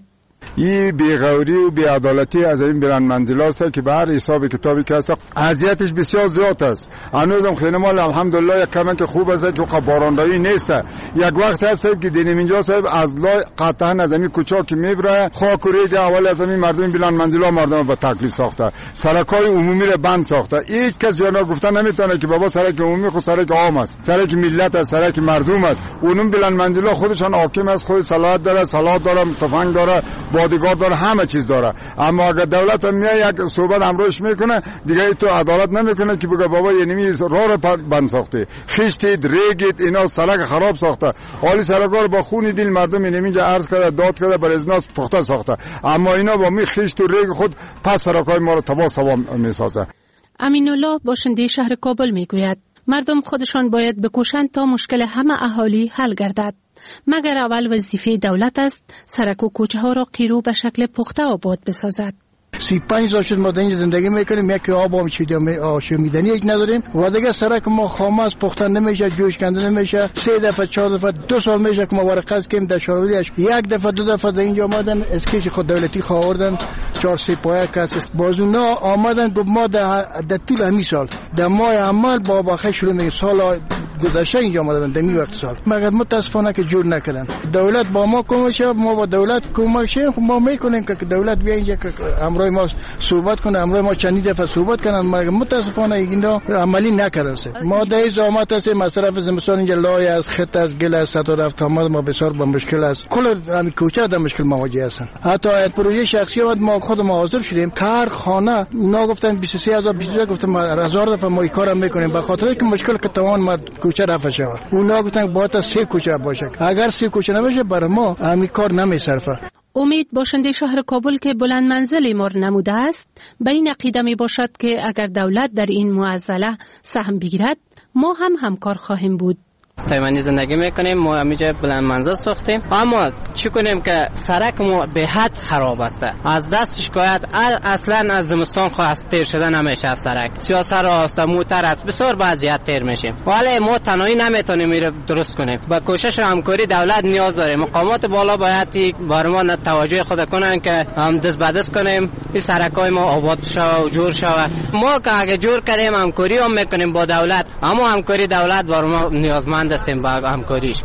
این بی‌غوری و بی‌عدالتی از این بلند منزلاست که به هر حساب کتابی که هست اذیتش بسیار زیاد است. هنوزم خیلی مال الحمدلله یک کمی که خوب است که بارندگی نیست. یک وقت هست که دینم اینجا صاحب از لای قطعا از این کوچا که میبره خاک و ریگ اول از این مردم بلند منزلا مردم به تکلیف ساخته، سرکای عمومی رو بند ساخته. هیچ کس جانا گفتن نمیتونه که بابا سرک عمومی خود سرک عام است، سرک ملت است، سرک مردم است. اونم بلند منزلا خودشان حاکم است، خود صلاحیت داره، صلاح داره، تفنگ داره، بادیگارد داره، همه چیز داره. اما اگر دولت میاد یک صحبت امروش میکنه دیگه تو عدالت نمیکنه که بگه بابا یعنی راه رو بند ساخته، خشتید ریگید اینا سرک خراب ساخته. حالی سرکا رو با خون دل مردم اینجا عرض کرده داد کرده بر ازناس پخته ساخته، اما اینا با می خشت و ریگ خود پس سرکای ما رو تباه سوا میسازه. امین الله باشنده شهر کابل میگوید مردم خودشان باید بکوشند تا مشکل همه اهالی حل گردد، مگر اول وظیفه دولت است سرک و کوچه ها را قیرو به شکل پخته آباد بسازد. سی پنج سال شد ما در اینجا زندگی میکنیم، یک آب هم آشامیدنی یک نداریم و دیگه سرک ما خامه پخته نمیشه، جوش کنده نمیشه. سه دفعه چهار دفعه دو سال میشه که ما ورقه کردیم در شاوریش، یک دفعه دو دفعه در اینجا آمدن اسکیش خود دولتی خواردن چهار سه پایه کس بازونا آمدن گفت ما در طول همین سال در ماه عمل با باخه شروع میگه سال گذشته اینجا آمدن در این وقت سال، مگر متاسفانه که جور نکردن. دولت با ما کمک شه، ما با دولت کمک شه، ما میکنیم که دولت بیا اینجا که امروز ما صحبت کنه، امروز ما چند دفعه صحبت کنن مگر متاسفانه اینا عملی نکردن. ما در زحمت است مصرف زمستان اینجا لای از خط از گل از سطح رفت آمد ما بسیار با مشکل است، کل همین کوچه در مشکل مواجه هستن. حتی پروژه شخصی اومد ما خود ما حاضر شدیم کار خانه اونا گفتن بیست و سه هزار بیست و سه گفتم هزار دفعه ما این کارم میکنیم به خاطر که مشکل که تمام ما کوچه رفت شد. اونا گفتن باید سه کوچه باشه، اگر سه کوچه نباشه برای ما همین کار نمیصرفه. امید باشنده شهر کابل که بلند منزل مار نموده است به این عقیده می باشد که اگر دولت در این معضله سهم بگیرد ما هم همکار خواهیم بود. تایمانی زندگی میکنیم، ما همیشه بلند منزل ساختیم، اما چی کنیم که سرک ما به حد خراب است. از دست شکایت اصلا از زمستان خواست تیر شده نمیشه، از سرک سیاست راست موتر است بسیار وضعیت تیر میشیم، ولی ما تنهایی نمیتونیم میره درست کنیم. با کوشش همکاری دولت نیاز داریم، مقامات بالا باید بر ما توجه خود کنن که هم دست به دست کنیم این سرکای ما آباد شود و جور شود. ما که اگه جور کردیم همکاری هم میکنیم با دولت، اما همکاری دولت بر ما نیازمند هستیم با همکاریش.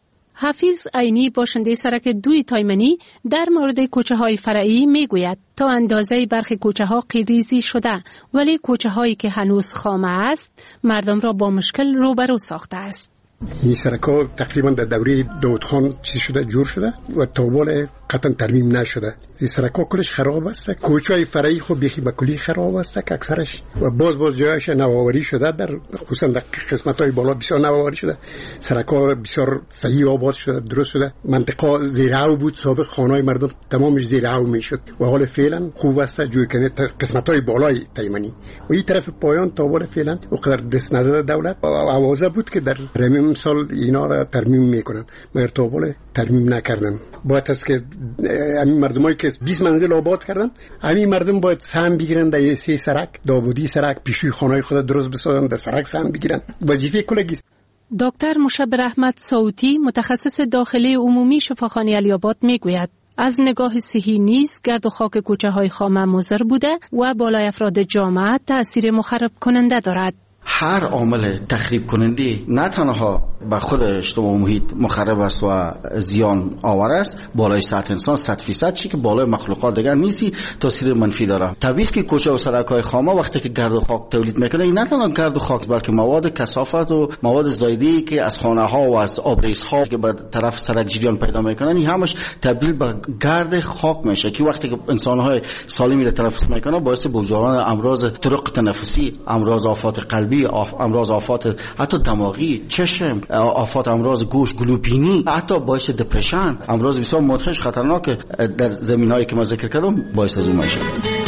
حفیظ عینی باشنده سرک دوی تایمنی در مورد کوچه های فرعی می گوید تا اندازه برخی کوچه ها قیریزی شده ولی کوچه هایی که هنوز خامه است مردم را با مشکل روبرو ساخته است. این سرک‌ها تقریبا در دوره داود خان چیز شده جور شده و تا قطعا ترمیم نشده. این سرک‌ها کلش خراب است، کوچه‌های فرعی خود بیخی به کلی خراب است که اکثرش و باز باز جایش نوآوری شده، در خصوصا در قسمت‌های بالا بسیار نوآوری شده. سرک‌ها بسیار صحیح آباد شده، درست شده. منطقه زیرآب بود، سابق خانه‌های مردم تمامش زیرآب میشد و حال فعلا خوب است جوی کنه قسمت‌های بالای تایمنی و این طرف پایان تا بالا فعلا وقدر دست نزد دولت و آوازه بود که در رمیم سال اینا را ترمیم میکنن، مگر تا بالا ترمیم نکردن. باید است که همین مردمایی که بیست منزل آباد کردن همین مردم باید سهم بگیرن در سه سرک، داوودی سرک، پیشوی خانه‌های خود درست بسازن، در سرک سهم بگیرن. وظیفه کلگی. دکتر مشبر احمد صوتی متخصص داخلی عمومی شفاخانه علی‌آباد میگوید از نگاه صحی نیز گرد و خاک کوچه های خامه مضر بوده و بالای افراد جامعه تأثیر مخرب کننده دارد. هر عامل تخریب کننده نه تنها به خود اجتماع محیط مخرب است و زیان آور است، بالای سطح انسان صد فیصد چی که بالای مخلوقات دیگر نیستی تاثیر منفی داره. طبیعی که کوچه و سرک‌های خامه وقتی که گرد و خاک تولید میکنه این نه تنها گرد و خاک بلکه مواد کثافت و مواد زایده‌ای که از خانه ها و از آبریزها که به طرف سرک جریان پیدا میکنن این همش تبدیل به گرد خاک میشه که وقتی که انسان های سالمی را تنفس میکنه باعث بروز امراض طرق تنفسی، امراض آفات قلبی، امراض آفات حتی دماغی، چشم، آفات امراض گوش، گلوبینی، حتی باعث دپرشن، امراض بسیار مدهش خطرناک در زمینهایی که من ذکر کردم باعث از اون میشه.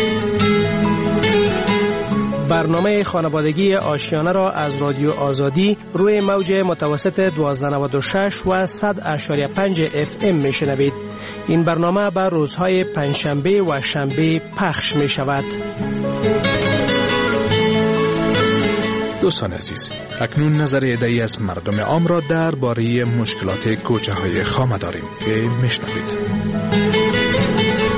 برنامه خانوادگی آشیانه را از رادیو آزادی روی موج متوسط دوازده نود و شش و صد اشاریه پنج اف ام میشنوید. این برنامه بر روزهای پنجشنبه و شنبه پخش می شود. دوستان عزیز، اکنون نظر عده‌ای از مردم عام را درباره مشکلات کوچه های خامه داریم که میشنوید.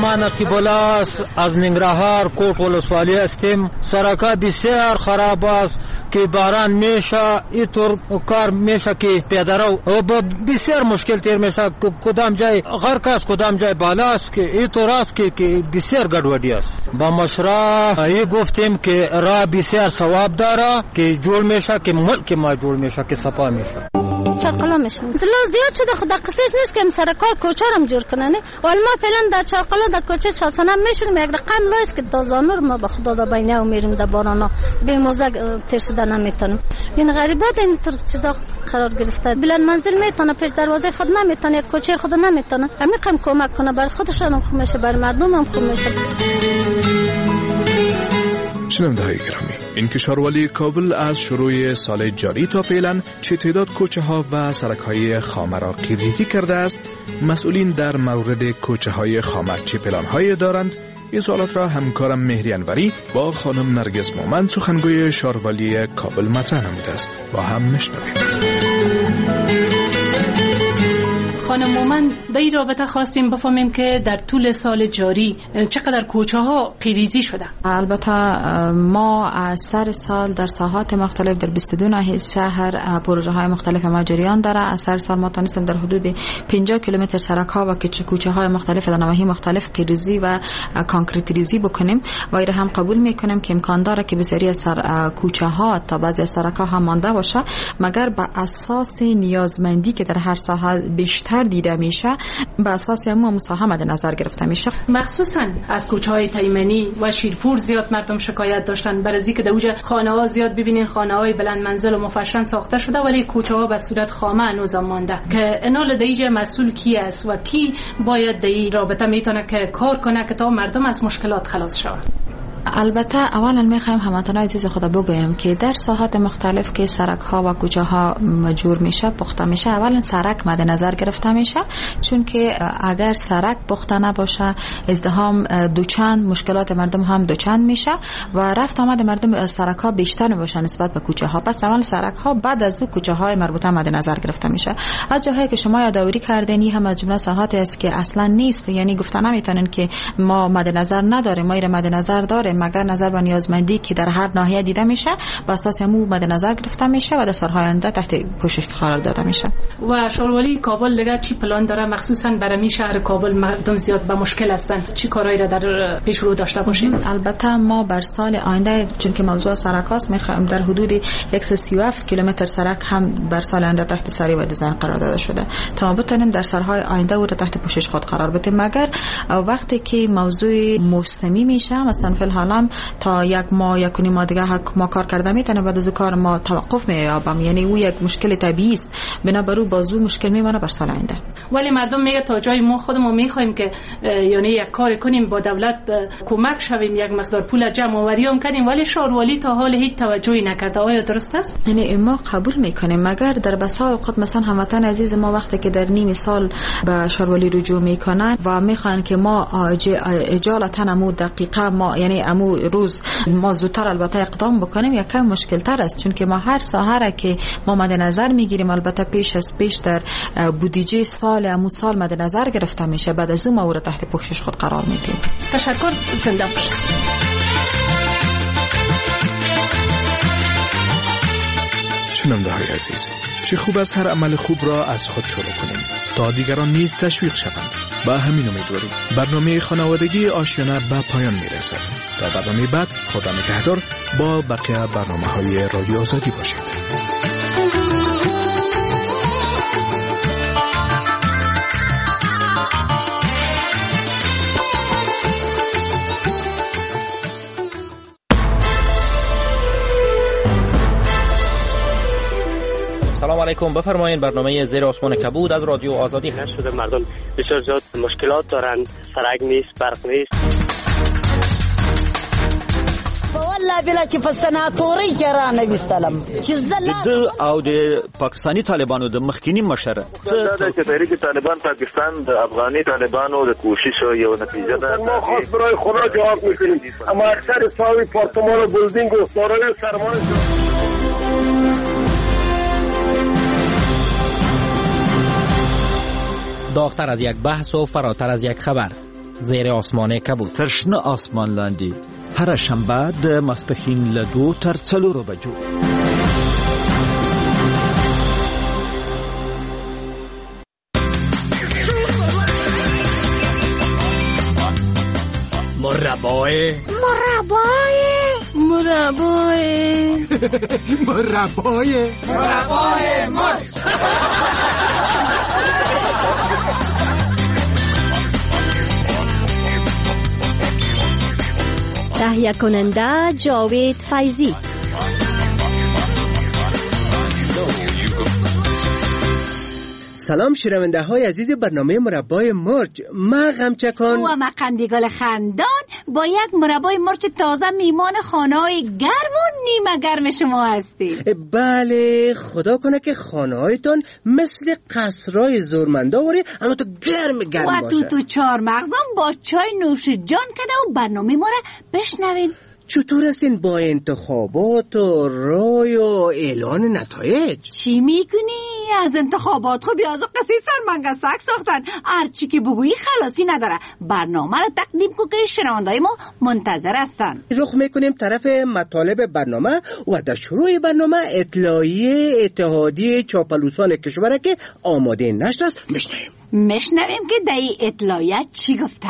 ما نقی بلاس از ننگرهار کوٹ ولسوالی هستیم. سرکا بسیار خراب است که باران میشه اینطور کار میشه که پیدرو و بسیار مشکل تیر میشه. کدام جای غرق است کدام جای بالا است که اینطور است که بسیار گډوډی است. با مشرا ای گفتیم که راه بسیار ثواب داره که جوړ میشه که ملک ما جوړ میشه که صفا میشه. چاقلا میشن زلو زیاد شده خدا قصهش نیست که سرکار کوچه هم جور کنن. ولی ما فعلا در چاقلا در کوچه چاسنم میشیم یک رقم لایست که دازانور ما به خدا دا بینه و میریم در بارانا به موزه تیر شده نمیتونیم. این غریبات این طور چیزا قرار گرفته. بلند منزل میتونه پیش دروازه خود نمیتونه یک کوچه خود نمیتونه. همین قم کمک کنه بر خودشان هم خوب میشه بر مردم هم خوب میشه. شنونده های گرامی، این کشوروالی کابل از شروع سال جاری تا فعلا چه تعداد کوچه ها و سرک های خامه را قیریزی کرده است؟ مسئولین در مورد کوچه های خامه چه پلان های دارند؟ این سوالات را همکارم مهری انوری با خانم نرگس مومند سخنگوی شاروالی کابل مطرح نموده است. با هم میشنویم. خانم مومند به این رابطه خواستیم بفهمیم که در طول سال جاری چقدر کوچه ها قیریزی شده. البته ما از سر سال در ساحات مختلف در بیست و دو ناحیه شهر پروژه های مختلف ما جریان داره. از سر سال ما تونستیم در حدود پنجاه کیلومتر سرک ها و کوچه های مختلف در نواحی مختلف قیریزی و کانکریت ریزی بکنیم و این هم قبول میکنیم که امکان داره که بسیاری از سر کوچه ها تا بعضی سرک ها هم مانده باشه، مگر بر اساس نیازمندی که در هر ساحه بیشتر دیده میشه به اساس همون مساهمه در نظر گرفته میشه. مخصوصا از کوچه‌های تیمنی و شیرپور زیاد مردم شکایت داشتن برای اینکه در اوج خانه‌ها زیاد ببینین خانه‌های بلند منزل و مفشن ساخته شده ولی کوچه‌ها به صورت خامه هنوز مانده. که انال دیجه مسئول کی است و کی باید در این رابطه میتونه که کار کنه که تا مردم از مشکلات خلاص شود؟ البته اولا میخوایم هموطنان عزیز خدا بگویم که در ساحات مختلف که سرک ها و کوچه ها مجور میشه پخته میشه، اولا سرک مد نظر گرفته میشه، چون که اگر سرک پخته نباشه ازدحام دوچند، مشکلات مردم هم دوچند میشه و رفت آمد مردم از سرک ها بیشتر میباشه نسبت به کوچه ها. پس اول سرک ها بعد از او کوچه های مربوطه مد نظر گرفته میشه. از جاهایی که شما یادآوری کردین این هم از جمله ساحاتی است که اصلا نیست، یعنی گفته نمیتونن که ما مد نظر نداریم، ما مد نظر داریم، مگر نظر به نیازمندی که در هر ناحیه دیده میشه با اساس همو مد نظر گرفته میشه و در سالهای آینده تحت پوشش قرار داده میشه. و شاروالی کابل دیگه چی پلان داره مخصوصا برای شهر کابل مردم زیاد به مشکل هستن؟ چی کارایی را در پیش رو داشته باشین؟ البته ما بر سال آینده چون که موضوع سرکاست میخوایم در حدود صد و سی و هفت کیلومتر سرک هم بر سال آینده تحت سری و دیزاین قرار داده شده تا ما بتونیم در سالهای آینده او را تحت پوشش خود قرار بدیم. مگر وقتی که موضوع موسمی میشه مثلا فی الحال تا یک ماه یک نیم ماه دیگه ما کار کرده میتونه بعد از کار ما توقف مییابم، یعنی او یک مشکل طبیعی است، بنابراین بازو مشکل میمونه بر سال آینده. ولی مردم میگه تا جای ما خودمون میخوایم که یعنی یک کار کنیم با دولت کمک شویم، یک مقدار پول جمع آوری هم کنیم، ولی شاروالی تا حال هیچ توجهی نکرده. آیا درست است؟ یعنی ما قبول میکنیم، مگر در بسا اوقات مثلا هموطن عزیز ما وقتی که در نیم سال به شاروالی رجوع میکنن و میخوان که ما اجالتا امو دقیقه ما یعنی امو روز ما زودتر البته اقدام بکنیم، یک کم مشکل تر است، چون که ما هر ساحه را که ما مد نظر میگیریم البته پیش از پیش در بودجه سال امو سال مد نظر گرفته میشه، بعد از اون ما او را تحت پوشش خود قرار میدیم. تشکر. زنده شنونده های عزیز، چه خوب است هر عمل خوب را از خود شروع کنیم تا دیگران نیز تشویق شوند. با همین امیدواریم برنامه خانوادگی آشیانه به پایان میرسد. تا برنامه بعد خدا نگهدار، با بقیه برنامه های رادیو آزادی باشید. سلام علیکم، بفرمایید. برنامه زیر آسمان کبود از رادیو آزادی هست. شده مردم بسیار زیاد مشکلات دارن، سرک نیست، برق نیست. والله بلا چې په سناتوري کې را نه وستلم چې زله د او د پاکستانی طالبانو د مخکینی مشر څه د تحریک طالبان پاکستان د افغاني طالبانو د کوشش یو نتیجه ده. ما خاص برای خدا جواب میکنیم، اما اکثر ساوی پارتمان و بلدینگ و دارای سرمان داغتر از یک بحث و فراتر از یک خبر. زیر آسمان کبود. ترشنه آسمان لاندی هر شنبه د ماسپښین له دو تر څلورو بجو. مربای مربای مربای مربای مربای مر تهیه کننده جاوید فیضی. سلام شنونده های عزیز برنامه مربای مرچ. ما غمچکان و ما قندیگال خندان با یک مربای مرچ تازه میمان خانه های گرم و نیمه گرم شما هستیم. بله، خدا کنه که خانه هایتان مثل قصرهای زورمنداوری اما تو گرم گرم و باشه. تو تو چهار مغزان با چای نوش جان کده و برنامه ما را بشنوین. چطور هستین با انتخابات و رای و اعلان نتایج؟ چی میکنی؟ از انتخابات خب بیازو قصه سرمنگستک ساختن. هرچی که بگویی خلاصی نداره. برنامه را تقدیم کن که شنوندای ما منتظر هستن. رخ میکنیم طرف مطالب برنامه و در شروع برنامه اطلاعیه اتحادیه چاپلوسان کشور که آماده نشر است میشنویم. میشنویم که در این اطلاعیه چی گفته؟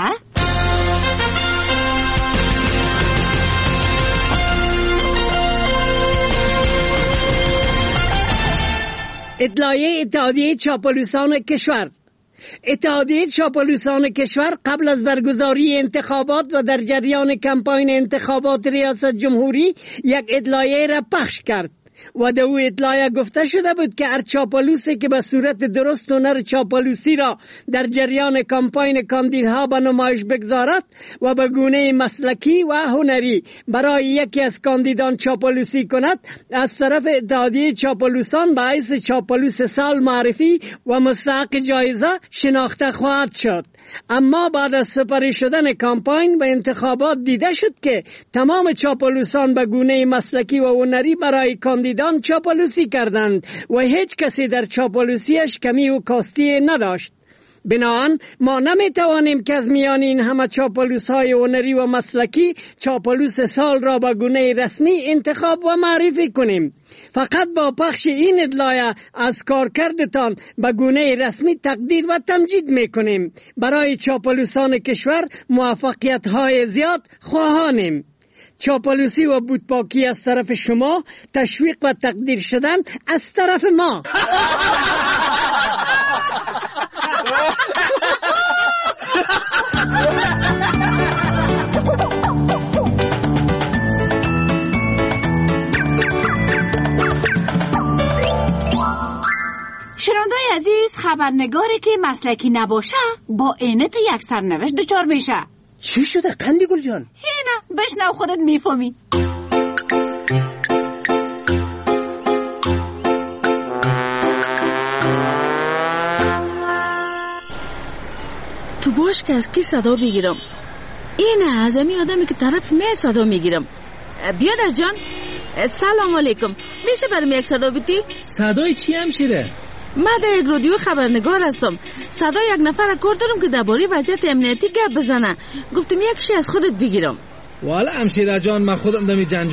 اطلاعیه اتحادیه چاپلوسان کشور. اتحادیه چاپلوسان کشور قبل از برگزاری انتخابات و در جریان کمپاین انتخابات ریاست جمهوری یک اطلاعیه را پخش کرد و در او اطلاعیه گفته شده بود که هر چاپلوسی که به صورت درست هنر چاپلوسی را در جریان کمپاین کاندیدها به نمایش بگذارد و به گونه مسلکی و هنری برای یکی از کاندیدان چاپلوسی کند، از طرف اتحادیه چاپلوسان به حیث چاپلوس سال معرفی و مستحق جایزه شناخته خواهد شد. اما بعد از سپری شدن کمپاین و انتخابات دیده شد که تمام چاپلوسان به گونه مسلکی و هنری برای کاندیدان چاپلوسی کردند و هیچ کسی در چاپلوسیش کمی و کاستی نداشت. بنابراین ما نمی توانیم که از میان این همه چاپلوس های هنری و مسلکی چاپلوس سال را به گونه رسمی انتخاب و معرفی کنیم. فقط با پخش این اطلاعیه از کارکردتان به گونه رسمی تقدیر و تمجید می کنیم. برای چاپلوسان کشور موفقیت های زیاد خواهانیم. چاپلوسی و بودپاکی از طرف شما، تشویق و تقدیر شدن از طرف ما. شنوندای عزیز، خبرنگاری که مسلکی نباشه با اینه تو یک سرنوشت دچار میشه. چی شده قندی گل جان؟ هینا بشنو خودت میفهمی. تو باش که از کی صدا بگیرم؟ اینه از امی آدمی که طرف می صدا میگیرم. بیادر جان، سلام علیکم. میشه برام یک صدا بیتی؟ صدای چی همشیره؟ من در یک رادیو خبرنگار هستم. صدای یک نفر کار دارم که درباره وضعیت امنیتی گپ بزنه. گفتم یک شی از خودت بگیرم. والا همشیره جان، من خودم دمی جنجال